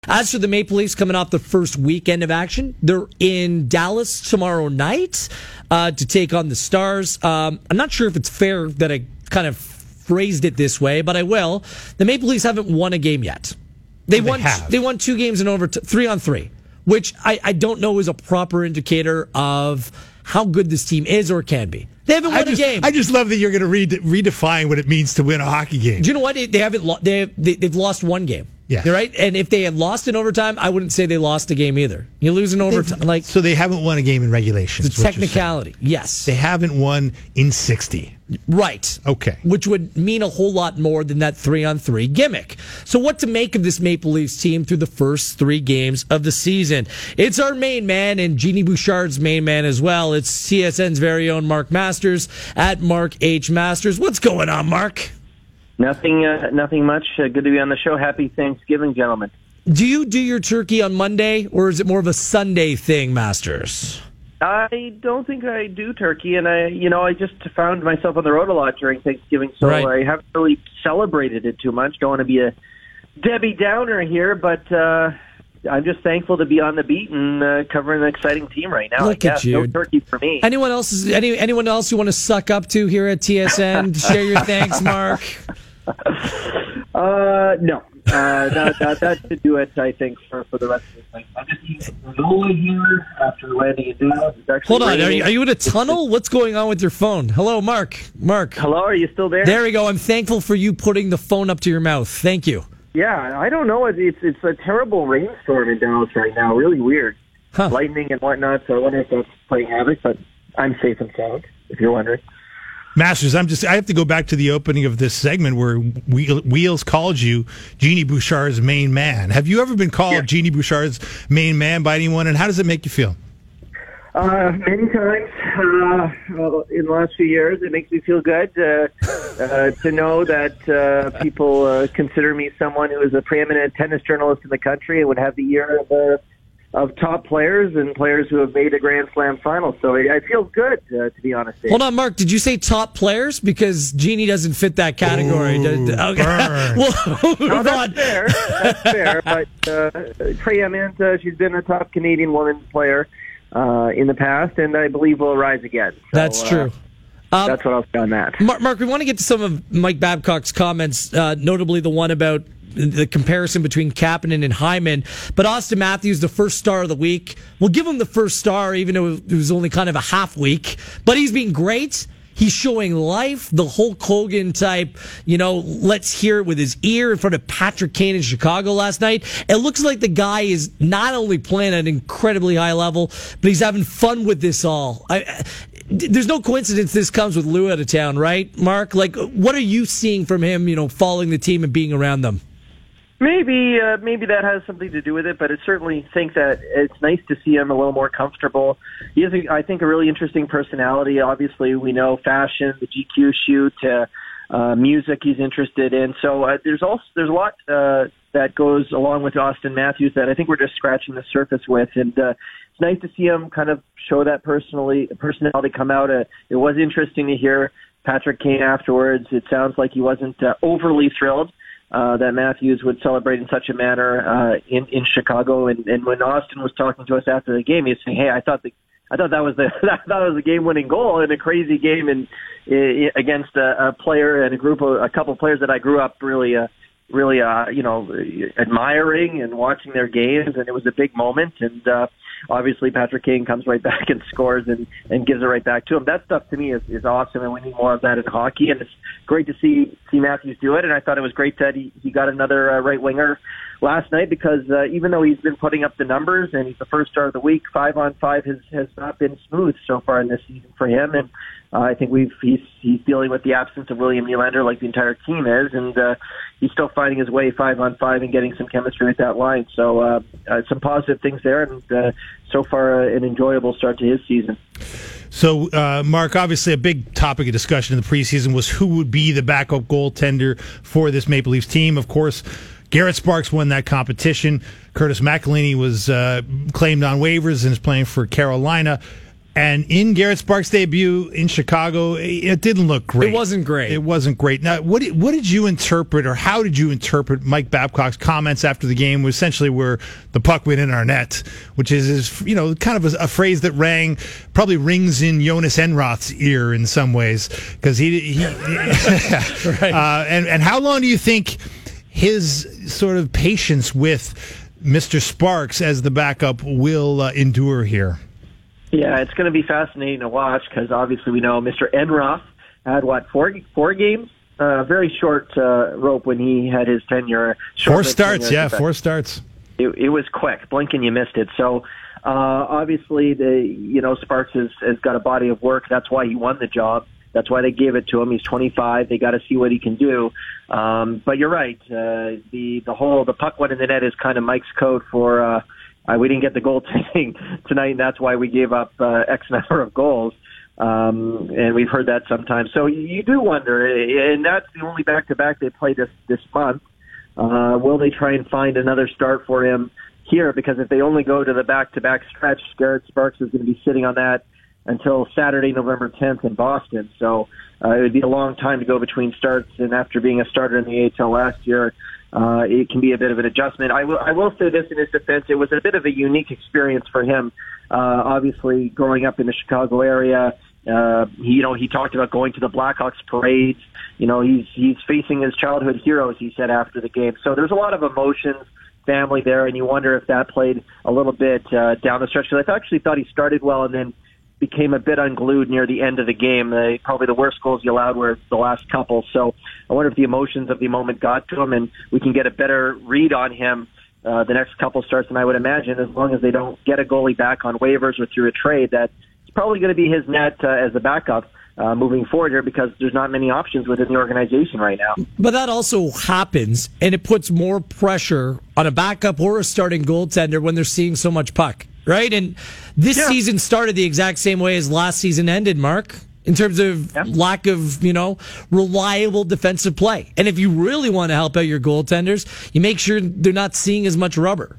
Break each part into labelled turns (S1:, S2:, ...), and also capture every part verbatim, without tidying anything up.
S1: As for the Maple Leafs coming off the first weekend of action, they're in Dallas tomorrow night uh, to take on the Stars. Um, I'm not sure if it's fair that I kind of phrased it this way, but I will. The Maple Leafs haven't won a game yet. They,
S2: they
S1: won.
S2: Have.
S1: They won two games in over t- three on three, which I, I don't know is a proper indicator of how good this team is or can be. They haven't won
S2: I just,
S1: a game.
S2: I just love that you're going to re- redefine what it means to win a hockey game.
S1: Do you know what? They haven't. Lo- they have, they, they've lost one game.
S2: Yeah.
S1: Right? And if they had lost in overtime, I wouldn't say they lost a game either. You lose in overtime. Like,
S2: so they haven't won a game in regulation.
S1: It's a technicality. Yes.
S2: They haven't won in sixty.
S1: Right.
S2: Okay.
S1: Which would mean a whole lot more than that three-on-three gimmick. So what to make of this Maple Leafs team through the first three games of the season? It's our main man and Jeannie Bouchard's main man as well. It's C S N's very own Mark Masters at Mark H. Masters. What's going on, Mark?
S3: Nothing, uh, nothing much. Uh, good to be on the show. Happy Thanksgiving, gentlemen.
S1: Do you do your turkey on Monday, or is it more of a Sunday thing, Masters?
S3: I don't think I do turkey, and I, you know, I just found myself on the road a lot during Thanksgiving, so
S1: right.
S3: I haven't really celebrated it too much. Don't want to be a Debbie Downer here, but uh, I'm just thankful to be on the beat and uh, covering an exciting team right now.
S1: Look
S3: I guess.
S1: at you.
S3: No turkey for me.
S1: Anyone else? Is, any anyone else you want to suck up to here at T S N? Share your thanks, Mark.
S3: Uh, no. Uh, that, that, that should do it, I think, for, for the rest of the thing. I'm just eating granola here after landing in Dallas.
S1: Hold on, are you, are you in a tunnel? What's going on with your phone? Hello, Mark. Mark.
S3: Hello, are you still there?
S1: There we go. I'm thankful for you putting the phone up to your mouth. Thank you.
S3: Yeah, I don't know. It's it's a terrible rainstorm in Dallas right now. Really weird.
S1: Huh.
S3: Lightning and whatnot, so I wonder if that's playing havoc, but I'm safe and sound, if you're wondering.
S2: Masters, I'm just. I have to go back to the opening of this segment where Wheels called you Jeannie Bouchard's main man. Have you ever been called yeah. Jeannie Bouchard's main man by anyone, and how does it make you feel?
S3: Uh, many times uh, in the last few years. It makes me feel good uh, uh, to know that uh, people uh, consider me someone who is a preeminent tennis journalist in the country and would have the ear of uh, of top players and players who have made a Grand Slam final. So I, I feel good, uh, to be honest.
S1: Hold on, Mark. Did you say top players? Because Jeannie doesn't fit that category.
S2: Ooh,
S1: okay. Well,
S3: no, that's fair. That's fair. But uh, preeminent, uh, she's been a top Canadian women's player uh, in the past, and I believe will rise again. So,
S1: that's true.
S3: Uh,
S1: um,
S3: that's what I'll say on that.
S1: Mark, Mark, we want to get to some of Mike Babcock's comments, uh, notably the one about the comparison between Kapanen and Hyman. But Austin Matthews, the first star of the week. We'll give him the first star, even though it was only kind of a half week. But he's been great. He's showing life, the Hulk Hogan type, you know, let's hear it with his ear in front of Patrick Kane in Chicago last night. It looks like the guy is not only playing at an incredibly high level, but he's having fun with this all. I, there's no coincidence this comes with Lou out of town, right, Mark? Like, what are you seeing from him, you know, following the team and being around them?
S3: Maybe uh, maybe that has something to do with it, but I certainly think that it's nice to see him a little more comfortable. He has, a, I think, a really interesting personality. Obviously, we know fashion, the G Q shoot, uh, uh, music he's interested in. So uh, there's also there's a lot uh, that goes along with Austin Matthews that I think we're just scratching the surface with, and uh, it's nice to see him kind of show that personally personality come out. Uh, it was interesting to hear Patrick Kane afterwards. It sounds like he wasn't uh, overly thrilled Uh, that Matthews would celebrate in such a manner uh, in in Chicago, and, and when Austin was talking to us after the game, he was saying, "Hey, I thought the I thought that was the I thought it was a game-winning goal in a crazy game and against a, a player and a group of a couple of players that I grew up really uh, really uh, you know admiring and watching their games, and it was a big moment." And uh, obviously, Patrick Kane comes right back and scores and, and gives it right back to him. That stuff to me is, is awesome, and we need more of that in hockey. And it's great to see see Matthews do it. And I thought it was great that he, he got another uh, right winger last night because uh, even though he's been putting up the numbers and he's the first star of the week, five on five has, has not been smooth so far in this season for him. And uh, I think we've he's he's dealing with the absence of William Nylander like the entire team is, and uh, he's still finding his way five on five and getting some chemistry with that line. So uh, uh, some positive things there, and uh, so far uh, an enjoyable start to his season.
S2: So, uh, Mark, obviously a big topic of discussion in the preseason was who would be the backup goaltender for this Maple Leafs team. Of course, Garrett Sparks won that competition. Curtis McElhinney was uh, claimed on waivers and is playing for Carolina. And in Garrett Sparks' debut in Chicago, it didn't look great.
S1: It wasn't great.
S2: It wasn't great. Now, what did, what did you interpret, or how did you interpret Mike Babcock's comments after the game, was essentially where the puck went in our net, which is, is you know, kind of a, a phrase that rang, probably rings in Jonas Enroth's ear in some ways, because he, he
S1: right.
S2: uh, and and how long do you think his sort of patience with Mister Sparks as the backup will uh, endure here?
S3: Yeah, it's going to be fascinating to watch because obviously we know Mister Enroth had, what, four four games? Uh, very short uh, rope when he had his tenure.
S2: Four starts, yeah, four starts.
S3: It, it was quick. Blink and you missed it. So uh, obviously, the you know Sparks has, has got a body of work. That's why he won the job. That's why they gave it to him. He's twenty-five. They got to see what he can do. Um, but you're right. Uh, the the whole the puck went in the net is kind of Mike's code for. Uh, Uh, we didn't get the goaltending tonight, and that's why we gave up uh, X number of goals. Um, and we've heard that sometimes. So you do wonder, and that's the only back-to-back they play this, this month. Uh, will they try and find another start for him here? Because if they only go to the back-to-back stretch, Garrett Sparks is going to be sitting on that until Saturday, November tenth in Boston. So uh, it would be a long time to go between starts, and after being a starter in the A H L last year, Uh, it can be a bit of an adjustment. I will, I will say this in his defense. It was a bit of a unique experience for him. Uh, obviously, growing up in the Chicago area, uh, he, you know, he talked about going to the Blackhawks parades. You know, he's, he's facing his childhood heroes, he said after the game. So there's a lot of emotions, family there, and you wonder if that played a little bit uh, down the stretch. Because I actually thought he started well and then became a bit unglued near the end of the game. Uh, probably the worst goals he allowed were the last couple. So I wonder if the emotions of the moment got to him, and we can get a better read on him uh, the next couple starts. And I would imagine, as long as they don't get a goalie back on waivers or through a trade, that it's probably going to be his net uh, as a backup uh, moving forward here, because there's not many options within the organization right now.
S1: But that also happens, and it puts more pressure on a backup or a starting goaltender when they're seeing so much puck. Right? And this yeah. season started the exact same way as last season ended, Mark, in terms of yeah. lack of, you know, reliable defensive play. And if you really want to help out your goaltenders, you make sure they're not seeing as much rubber.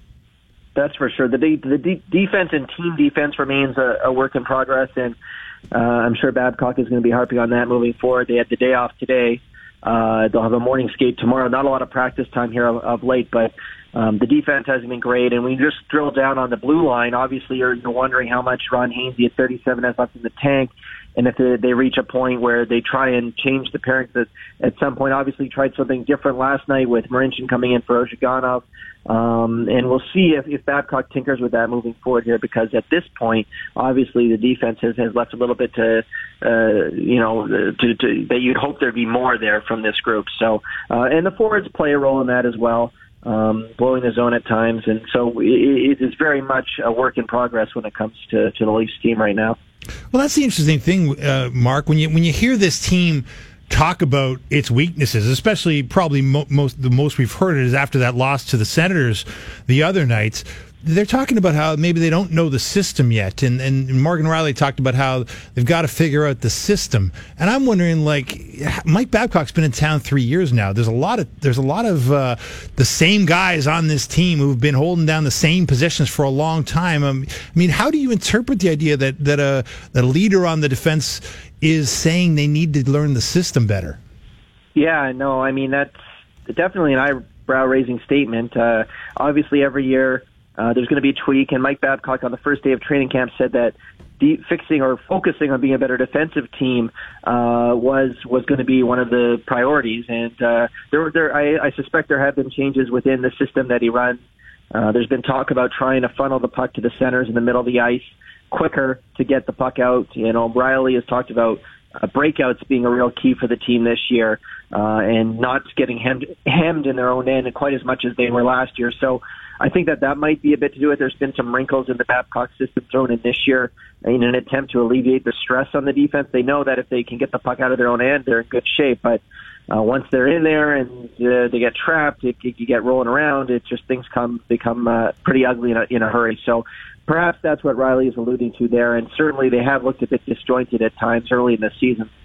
S3: That's for sure. The, de- the de- defense and team defense remains a, a work in progress, and uh, I'm sure Babcock is going to be harping on that moving forward. They had the day off today. Uh, they'll have a morning skate tomorrow. Not a lot of practice time here of, of late, but Um, the defense hasn't been great, and we just drill down on the blue line. Obviously, you're, you're wondering how much Ron Hainsey at thirty-seven has left in the tank, and if they, they reach a point where they try and change the pairings. At, at some point, obviously, tried something different last night with Marincin coming in for Ozhiganov, um, and we'll see if, if Babcock tinkers with that moving forward here, because at this point, obviously, the defense has, has left a little bit to, uh, you know, to, to, that you'd hope there'd be more there from this group. So, uh, and the forwards play a role in that as well. Um, blowing the zone at times, and so it, it is very much a work in progress when it comes to, to the Leafs team right now.
S2: Well, that's the interesting thing, uh, Mark. When you when you hear this team talk about its weaknesses, especially probably mo- most the most we've heard it is after that loss to the Senators the other nights. They're talking about how maybe they don't know the system yet, and, and Morgan Riley talked about how they've got to figure out the system. And I'm wondering, like, Mike Babcock's been in town three years now. There's a lot of there's a lot of uh, the same guys on this team who've been holding down the same positions for a long time. Um, I mean, how do you interpret the idea that that a, a leader on the defense is saying they need to learn the system better?
S3: Yeah, no, I mean that's definitely an eyebrow-raising statement. Uh, obviously, every year. Uh, there's going to be a tweak, and Mike Babcock on the first day of training camp said that de- fixing or focusing on being a better defensive team uh, was was going to be one of the priorities. And uh, there, there, I, I suspect there have been changes within the system that he runs. Uh, there's been talk about trying to funnel the puck to the centers in the middle of the ice quicker to get the puck out. You know, Riley has talked about uh, breakouts being a real key for the team this year, uh, and not getting hemmed, hemmed in their own end quite as much as they were last year. So I think that that might be a bit to do with it. There's been some wrinkles in the Babcock system thrown in this year in an attempt to alleviate the stress on the defense. They know that if they can get the puck out of their own end, they're in good shape. But uh, once they're in there and uh, they get trapped, it, it, you get rolling around, it just things come become uh, pretty ugly in a, in a hurry. So perhaps that's what Riley is alluding to there. And certainly they have looked a bit disjointed at times early in the season.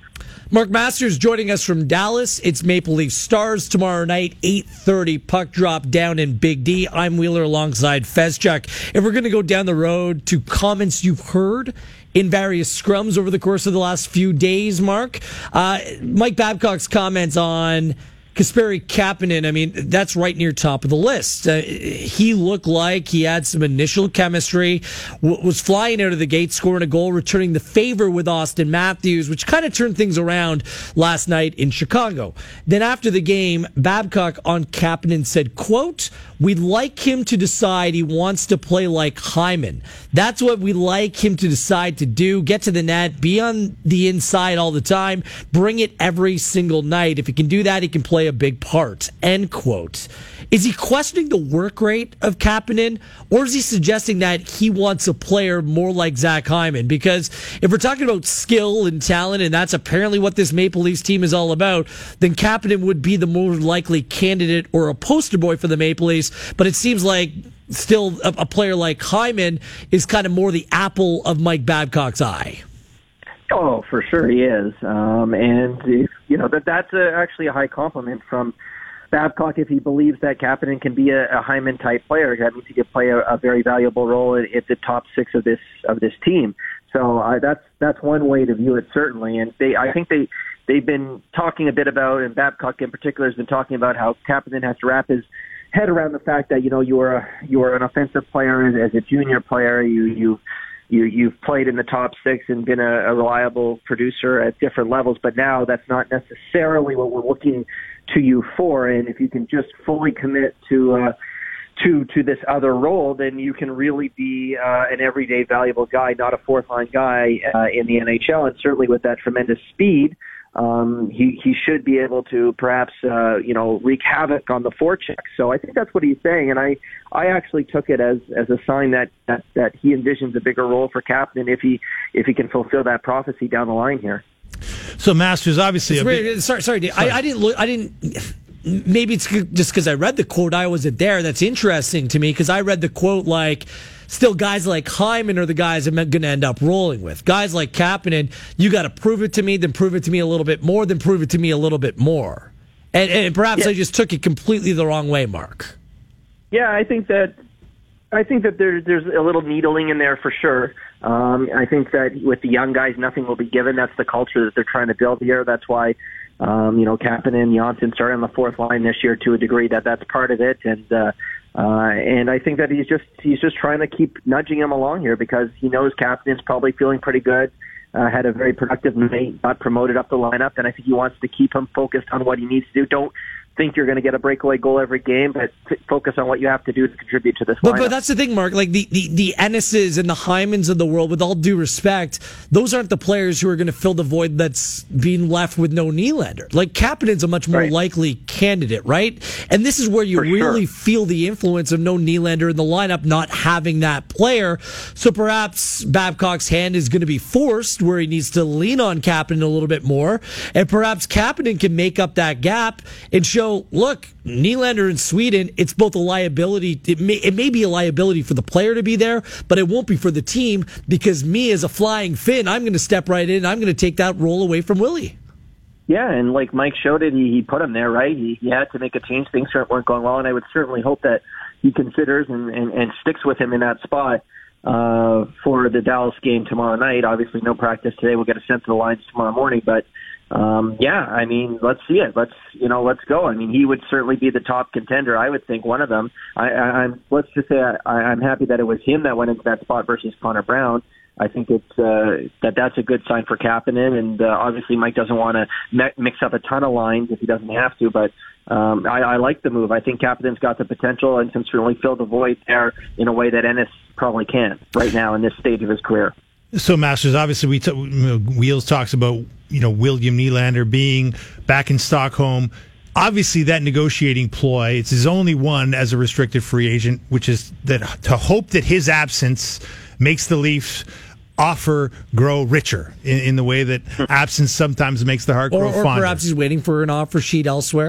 S1: Mark Masters joining us from Dallas. It's Maple Leaf Stars tomorrow night, eight thirty, puck drop down in Big D. I'm Wheeler alongside Fezchuk. If we're going to go down the road to comments you've heard in various scrums over the course of the last few days, Mark, uh, Mike Babcock's comments on Kasperi Kapanen, I mean, that's right near top of the list. Uh, he looked like he had some initial chemistry, w- was flying out of the gate, scoring a goal, returning the favor with Austin Matthews, which kind of turned things around last night in Chicago. Then after the game, Babcock on Kapanen said, quote, "We'd like him to decide he wants to play like Hyman. That's what we like him to decide to do. Get to the net, be on the inside all the time, bring it every single night. If he can do that, he can play a big part." End quote. Is he questioning the work rate of Kapanen, or is he suggesting that he wants a player more like Zach Hyman? Because if we're talking about skill and talent, and that's apparently what this Maple Leafs team is all about, then Kapanen would be the more likely candidate or a poster boy for the Maple Leafs. But it seems like still a, a player like Hyman is kind of more the apple of Mike Babcock's eye.
S3: Oh, for sure he is. Um, and, if, you know, that that's a, actually a high compliment from Babcock if he believes that Kapanen can be a, a Hyman-type player. That means he could play a, a very valuable role at, at the top six of this of this team. So uh, that's that's one way to view it, certainly. And they, I think they, they've been talking a bit about, and Babcock in particular has been talking about how Kapanen has to wrap his head around the fact that, you know, you are, a, you are an offensive player as, as a junior player. You, you You, you've played in the top six and been a, a reliable producer at different levels, but now that's not necessarily what we're looking to you for. And if you can just fully commit to uh, to to this other role, then you can really be uh, an everyday valuable guy, not a fourth line guy uh, in the N H L. And certainly with that tremendous speed, um, he he should be able to perhaps uh, you know wreak havoc on the forecheck. So I think that's what he's saying, and I I actually took it as as a sign that that, that he envisions a bigger role for Kapanen if he if he can fulfill that prophecy down the line here.
S2: So Masters, obviously, a
S1: really,
S2: big,
S1: sorry, sorry, Dave. sorry. I, I didn't look. I didn't. Maybe it's just because I read the quote. I wasn't there. That's interesting to me because I read the quote like, still guys like Hyman are the guys I'm going to end up rolling with. Guys like Kapanen, you got to prove it to me, then prove it to me a little bit more, then prove it to me a little bit more. And, and perhaps
S3: yeah.
S1: I just took it completely the wrong way, Mark.
S3: Yeah, I think that I think that there, there's a little needling in there for sure. Um, I think that with the young guys, nothing will be given. That's the culture that they're trying to build here. That's why, um, you know, Kapanen, Johnsson started on the fourth line this year to a degree. That that's part of it, and uh, uh, and I think that he's just he's just trying to keep nudging him along here because he knows Kapanen's probably feeling pretty good. Uh, had a very productive night, got promoted up the lineup, and I think he wants to keep him focused on what he needs to do. Don't think you're going to get a breakaway goal every game, but t- focus on what you have to do to contribute to this
S1: but,
S3: lineup.
S1: but that's the thing, Mark. Like the, the, the Ennises and the Hymans of the world, with all due respect, those aren't the players who are going to fill the void that's being left with no Nylander. Like Kapanen's a much more
S3: right.
S1: likely candidate, right? And this is where you
S3: For
S1: really
S3: sure.
S1: feel the influence of no Nylander in the lineup, not having that player. So perhaps Babcock's hand is going to be forced where he needs to lean on Kapanen a little bit more, and perhaps Kapanen can make up that gap and show, look, Nylander in Sweden, it's both a liability. It may, it may be a liability for the player to be there, but it won't be for the team because me as a flying Finn, I'm going to step right in. I'm going to take that role away from Willie.
S3: Yeah, and like Mike showed it, he, he put him there, right? He, he had to make a change. Things weren't going well, and I would certainly hope that he considers and, and, and sticks with him in that spot uh, for the Dallas game tomorrow night. Obviously, no practice today. We'll get a sense of the lines tomorrow morning, but Um, yeah, I mean, let's see it. Let's, you know, let's go. I mean, he would certainly be the top contender. I would think one of them. I, I, I'm, let's just say I, I'm happy that it was him that went into that spot versus Connor Brown. I think it's, uh, that that's a good sign for Kapanen. And, uh, obviously Mike doesn't want to me- mix up a ton of lines if he doesn't have to, but, um, I, I like the move. I think Kapanen's got the potential and can certainly fill the void there in a way that Ennis probably can't right now in this stage of his career.
S2: So, Masters, obviously, we t- Wheels talks about, you know, William Nylander being back in Stockholm. Obviously, that negotiating ploy, it's his only one as a restricted free agent, which is that to hope that his absence makes the Leafs offer grow richer in, in the way that absence sometimes makes the heart
S1: Or,
S2: grow
S1: or
S2: fonder.
S1: perhaps he's waiting for an offer sheet elsewhere.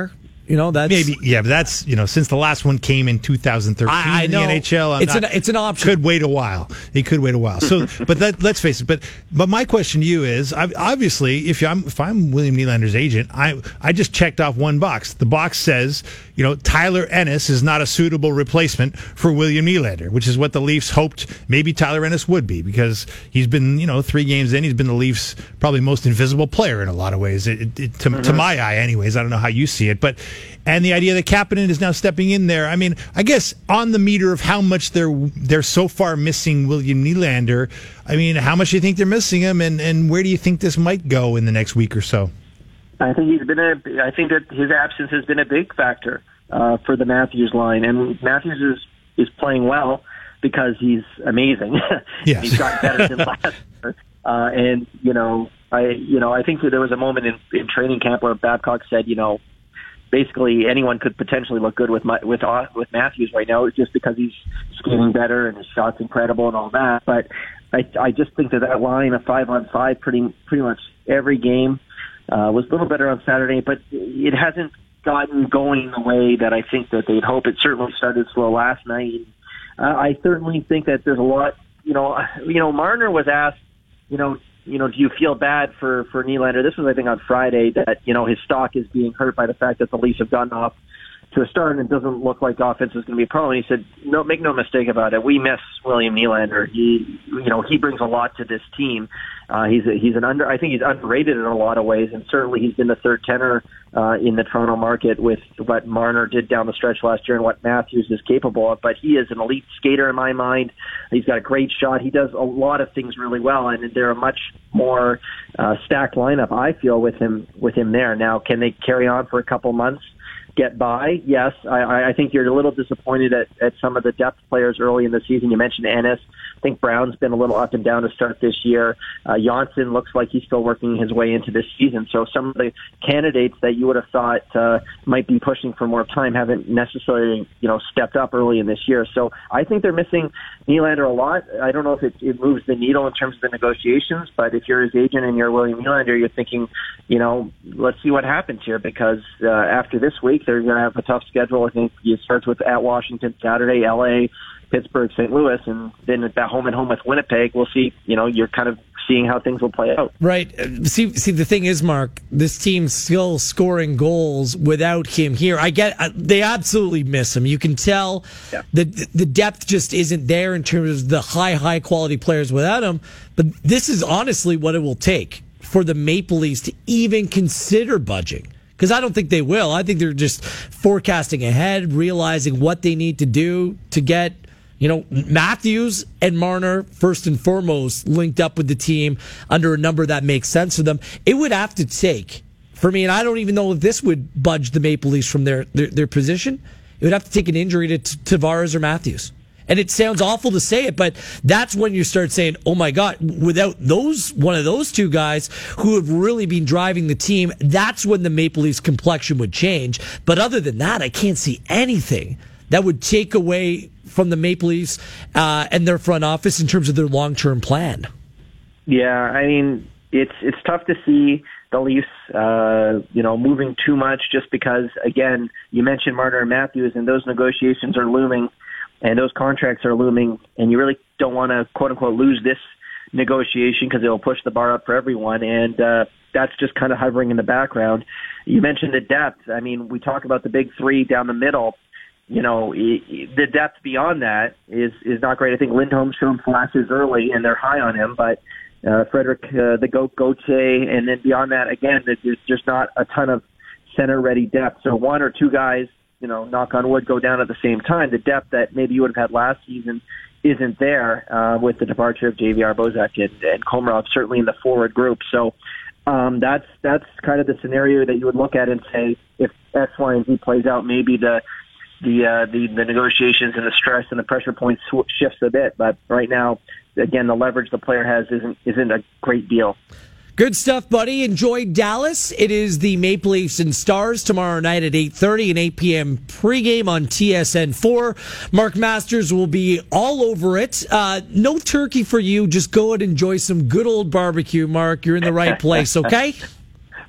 S1: You know, that's
S2: maybe, yeah, but that's, you know, since the last one came in two thousand thirteen
S1: I, I
S2: in
S1: know.
S2: the N H L, I'm
S1: it's
S2: not,
S1: an it's an option.
S2: Could wait a while. He could wait a while. So, but that, let's face it. But but my question to you is, I, obviously, if I'm if I'm William Nylander's agent, I I just checked off one box. The box says, you know, Tyler Ennis is not a suitable replacement for William Nylander, which is what the Leafs hoped maybe Tyler Ennis would be, because he's been, you know, three games in, he's been the Leafs' probably most invisible player in a lot of ways, it, it, to, mm-hmm. to my eye, anyways. I don't know how you see it, but and the idea that Kapanen is now stepping in there. I mean, I guess on the meter of how much they're they're so far missing William Nylander, I mean, how much do you think they're missing him, and, and where do you think this might go in the next week or so?
S3: I think he's been a. I think that his absence has been a big factor uh, for the Matthews line, and Matthews is is playing well because he's amazing.
S2: Yes.
S3: He's gotten better than last year, uh, and you know, I you know, I think that there was a moment in, in training camp where Babcock said, you know, basically anyone could potentially look good with my, with uh, with Matthews right now. It's just because he's skating better and his shot's incredible and all that. But I I just think that that line of five on five, pretty pretty much every game. Uh, was a little better on Saturday, but it hasn't gotten going the way that I think that they'd hope. It certainly started slow last night. Uh, I certainly think that there's a lot, you know, you know, Marner was asked, you know, you know, do you feel bad for, for Nylander? This was, I think, on Friday, that, you know, his stock is being hurt by the fact that the Leafs have gotten off to a start, and it doesn't look like offense is going to be a problem. And he said, no, make no mistake about it. We miss William Nylander. He, you know, he brings a lot to this team. Uh, he's a, he's an under. I think he's underrated in a lot of ways, and certainly he's been the third tenor uh, in the Toronto market with what Marner did down the stretch last year and what Matthews is capable of. But he is an elite skater in my mind. He's got a great shot. He does a lot of things really well, and they're a much more uh, stacked lineup, I feel, with him with him there. Now, can they carry on for a couple months? Get by? Yes. I, I think you're a little disappointed at, at some of the depth players early in the season. You mentioned Ennis. I think Brown's been a little up and down to start this year. Uh, Janssen looks like he's still working his way into this season. So some of the candidates that you would have thought uh, might be pushing for more time haven't necessarily, you know, stepped up early in this year. So I think they're missing Nylander a lot. I don't know if it, it moves the needle in terms of the negotiations, but if you're his agent and you're William Nylander, you're thinking, you know, let's see what happens here, because uh, after this week, they're going to have a tough schedule. I think it starts with at Washington Saturday, L A, Pittsburgh, Saint Louis, and then at that home and home with Winnipeg. We'll see. You know, you're kind of seeing how things will play out.
S1: Right. See, see, the thing is, Mark, this team's still scoring goals without him here. I get they absolutely miss him. You can tell yeah. that the depth just isn't there in terms of the high, high quality players without him. But this is honestly what it will take for the Maple Leafs to even consider budging. Because I don't think they will. I think they're just forecasting ahead, realizing what they need to do to get, you know, Matthews and Marner, first and foremost, linked up with the team under a number that makes sense for them. It would have to take, for me, and I don't even know if this would budge the Maple Leafs from their, their, their position, it would have to take an injury to Tavares or Matthews. And it sounds awful to say it, but that's when you start saying, oh my God, without those, one of those two guys who have really been driving the team, that's when the Maple Leafs complexion would change. But other than that, I can't see anything that would take away from the Maple Leafs uh, and their front office in terms of their long-term plan.
S3: Yeah, I mean, it's it's tough to see the Leafs, uh, you know, moving too much just because, again, you mentioned Marner and Matthews, and those negotiations are looming. And those contracts are looming, and you really don't want to, quote-unquote, lose this negotiation because it will push the bar up for everyone, and uh, that's just kind of hovering in the background. You mentioned the depth. I mean, we talk about the big three down the middle. You know, the depth beyond that is, is not great. I think Lindholm's shown flashes early, and they're high on him, but uh, Frederick, uh, the Goat Gauthier, and then beyond that, again, there's just not a ton of center-ready depth. So one or two guys, you know, knock on wood, go down at the same time. The depth that maybe you would have had last season isn't there uh, with the departure of J V R Bozak and, and Komarov, certainly in the forward group. So um, that's that's kind of the scenario that you would look at and say, if X, Y, and Z plays out, maybe the the uh, the, the negotiations and the stress and the pressure points sw- shifts a bit. But right now, again, the leverage the player has isn't isn't a great deal.
S1: Good stuff, buddy. Enjoy Dallas. It is the Maple Leafs and Stars tomorrow night at eight thirty and eight p.m. pregame on T S N four. Mark Masters will be all over it. Uh, no turkey for you. Just go and enjoy some good old barbecue, Mark. You're in the right place, okay?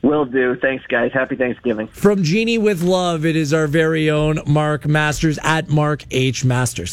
S3: Will do. Thanks, guys. Happy Thanksgiving.
S1: From Genie with Love, it is our very own Mark Masters at Mark H. Masters.